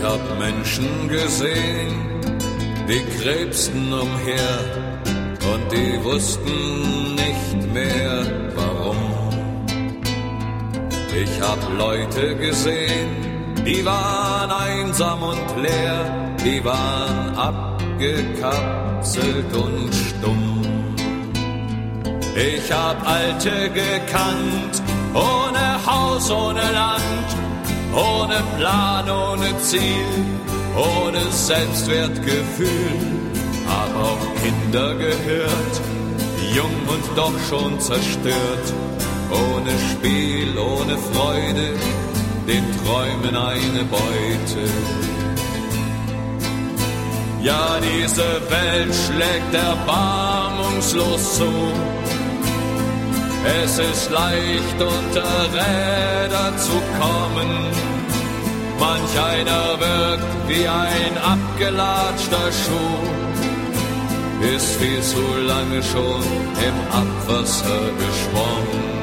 hab Menschen gesehen, die krebsten umher und die wussten nicht mehr warum. Ich hab Leute gesehen, die waren einsam und leer, die waren abgekapselt und stumm. Ich hab Alte gekannt, ohne Haus, ohne Land, ohne Plan, ohne Ziel, ohne Selbstwertgefühl. Hab auch Kinder gehört, jung und doch schon zerstört, ohne Spiel, ohne Freude, den Träumen eine Beute. Ja, diese Welt schlägt erbarmungslos zu. Es ist leicht unter Räder zu kommen. Manch einer wirkt wie ein abgelatschter Schuh, ist viel zu lange schon im Abwasser geschwommen.